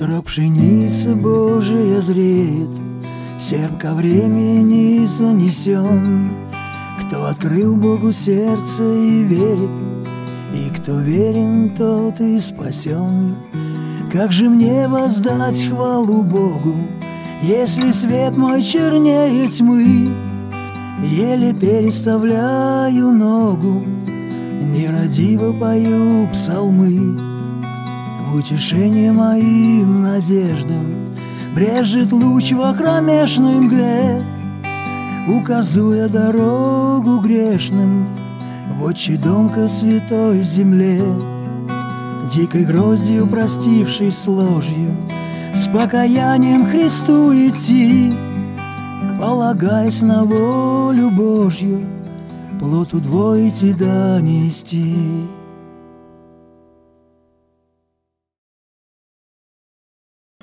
Срок пшеницы Божия зреет, серп ко времени занесен. Кто открыл Богу сердце и верит, и кто верен, тот и спасен. Как же мне воздать хвалу Богу, если свет мой чернее тьмы? Еле переставляю ногу, нерадиво пою псалмы. В утешение моим надеждам брежет луч во кромешной мгле, указуя дорогу грешным в отчий дом ко святой земле. Дикой гроздью простившись с ложью, с покаянием Христу идти, полагаясь на волю Божью, плод удвоить и донести.